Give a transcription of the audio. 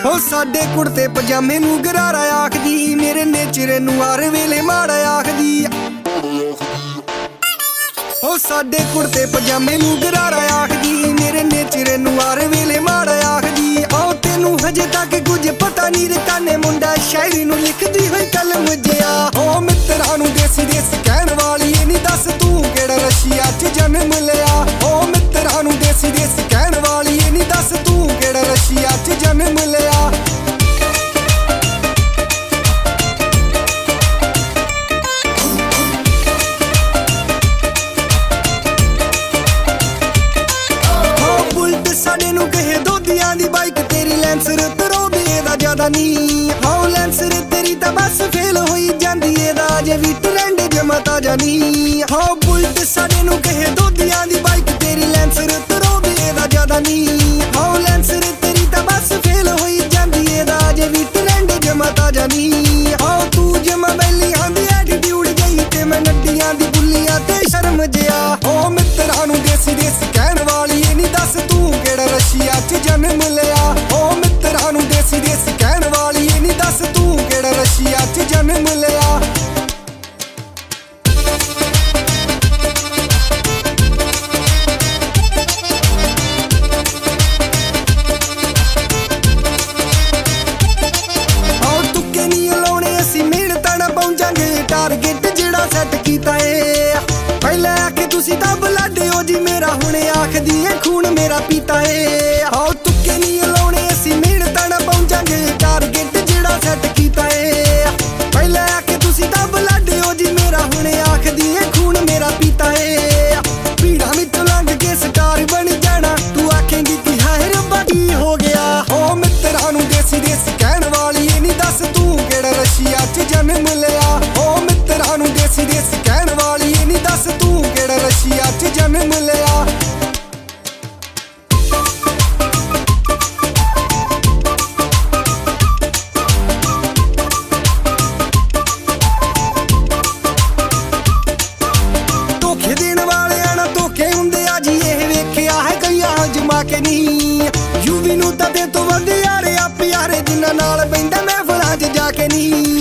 हो साडे कुर्ते पजामे नू गरारा आखदी, मेरे नेचर नू हर वेले माड़ा आखदी। हो साडे कुर्ते पजामे नू गरारा आखदी, मेरे नेचर नू हर वेले माड़ा आखदी। आओ तेनू हजे तक कुछ पता नहीं रे काने मुंडा शायरी नू लिखदी होई कलम जिया। ओ मित्रा नू देसी देसी कहण वाली ए नी दस तू केड़ा रशिया च जन्म लिया। ओ मित्रा नू देसी देसी कहण वाली ए नी दस तू केड़ा रशिया च जन्म लिया। साडे नू कहे दोदियां दी बाइक तेरी लैंसर तरोदी दा ज्यादा नी। हाउ लैंसर तेरी तां बस फेल होई जांदी ए दा जे भी ट्रेंड जमा ताजा नी। हाउ बुलट साडे नू कहे दोदियां दी बाइक तेरी लैंसर तरोदी दा ज्यादा नी। हाउ लैंसर तेरी तां बस फेल होई जांदी ए दा जे भी ट्रेंड जमा ताजा नी। हाउ तू जमा बैली आंदी एटीट्यूड गई ते मैं नड्डियां दी बुल्लियां ते शर्म जिया। ओ मित्रा नू देसी देसी कहण वाली ए नी दस तू केड़ा रशिया च जन्म लिया। ओ मित्रा नू देसी देसी कहण वाली ए नी दस तू केड़ा रशिया च जन्म लिया। आओ तुक्के नी लाउणे असीं मेहनतां नाल पहुंचांगे टारगेट जेड़ा सैट कीता ए। पहले आखे तुसी तां बलाडे हो जी मेरा हुणे आखदी ए खून मेरा पीता ए। आओ तुक्के नी लाउणे असीं मेहनतां नाल पहुंचांगे टारगेट जेड़ा सैट कीता ए। पहले आखे तुसी तां बलाडे हो जी मेरा हुणे आखदी ए खून मेरा पीता ए। भीड़ां विचों लंघ के स्टार बन जाना तू आखेंगी कि हाय रब्बा की हो गया। ओ मित्रा नू देसी देसी कहण वाली ए नी दस तू केड़ा रशिया च जन्म लिया। ओ मित्रा नू देसी देसी कहण वाली ए नी दस तू केड़ा रशिया च जन्म लिया। धोखे देण वालियां नाल धोखे हुंदे आ जी ਇਹ ਵੇਖਿਆ ਹੈ ਕਈਆਂ ਜਮਾ ਕੇ ਨੀ। ਯੂਵੀ ਨੂੰ ਤਾਂ ਤੇ ਤੋਂ ਵੱਧ ਯਾਰੇ ਆ ਪਿਆਰੇ ਜਿਨ੍ਹਾਂ ਨਾਲ ਬੈਂਦਾ ਮਹਿਫਲਾਂ 'ਚ ਜਾ ਕੇ ਨੀ।